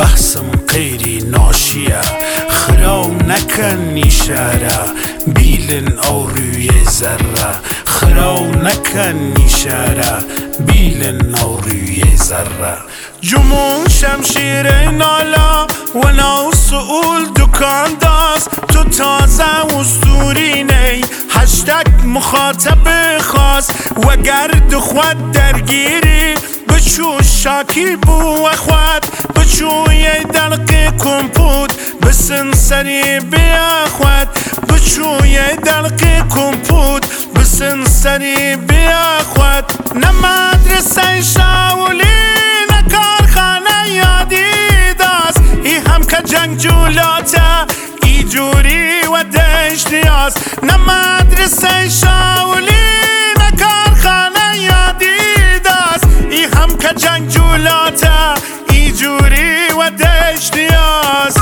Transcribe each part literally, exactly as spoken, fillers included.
بحثم غیری ناشیه خراو نکن نیشاره بیلن او روی ذره خراو نکن نیشاره بیلن او روی ذره جمون شمشیر نالا و نو سئول دکان داست تو تازه اسطوری نی هشتگ مخاطب خاص و گرد خود درگیری بچو شاکی بو اخوات بچو یه دلق کمپود بسن سری بی اخوات بچو یه دلق کمپود بسن سری بی اخوات نه مدرسه شاولی نه کارخانه یادی داست ای هم که جنگ جولاته ای جوری و دشتیاست نه مدرسه شاولی نه کارخانه یادی داست ای هم که جنگ جولاته ای جوری و دشتیاست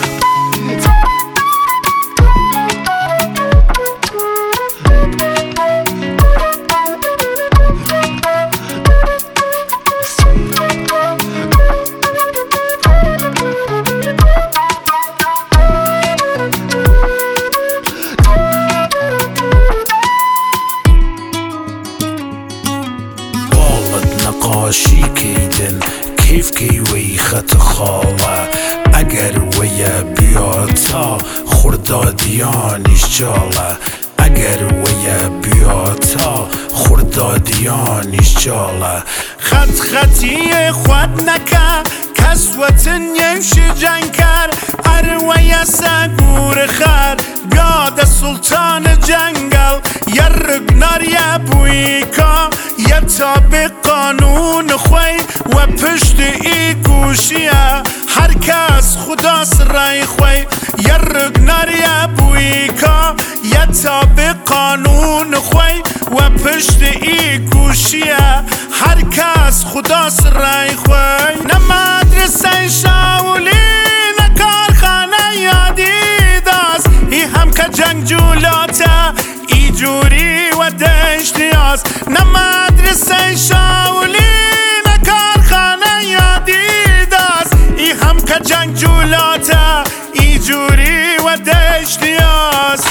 نقاشی کیدن کیف کی وی خط خواوه اگر وی بیاتا خردادیانش جاله اگر وی بیاتا خردادیانش جاله خط خطی خود نکه کس وطن یمش جنگ کر اروی سگور خر بیاد سلطان جنگل یرگ نار بویکا یه تابع قانون خوی و پشت ای گوشیه هر کس خداست رای خوی یرگ نار بویکا یه تابع قانون خوی و پشت ای گوشیه هر کس خداست رای خوی نه مدرسه شاولی نه کارخانه یادی داست ای هم که جنگ جولاته ای جوری و دشتیاست نه مدرسه شاولی نه کارخانه یادی داست ای هم که جنگ جولاته ای جوری و دشتیاست